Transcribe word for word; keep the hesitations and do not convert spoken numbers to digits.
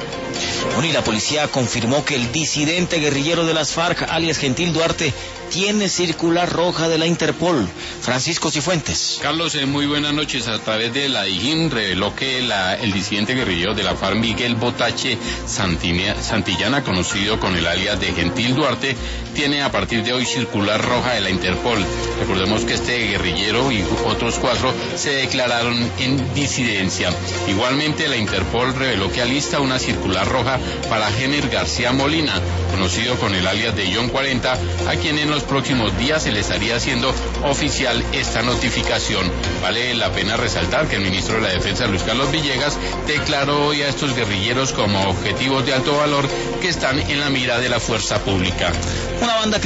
Bueno, y la policía confirmó que el disidente guerrillero de las FARC, alias Gentil Duarte, tiene circular roja de la Interpol. Francisco Cifuentes. Carlos, eh, muy buenas noches. A través de la DIJÍN reveló que la, el disidente guerrillero de la FARC, Miguel Botache Santinia, Santillana, conocido con el alias de Gentil Duarte, tiene a partir de hoy circular roja de la Interpol. Recordemos que este guerrillero y otros cuatro se declararon en disidencia. Igualmente, la Interpol reveló que alista una circular roja para Jenner García Molina, conocido con el alias de John cuarenta, a quien en los próximos días se le estaría haciendo oficial esta notificación. Vale la pena resaltar que el ministro de la Defensa, Luis Carlos Villegas, declaró hoy a estos guerrilleros como objetivos de alto valor que están en la mira de la fuerza pública. Una banda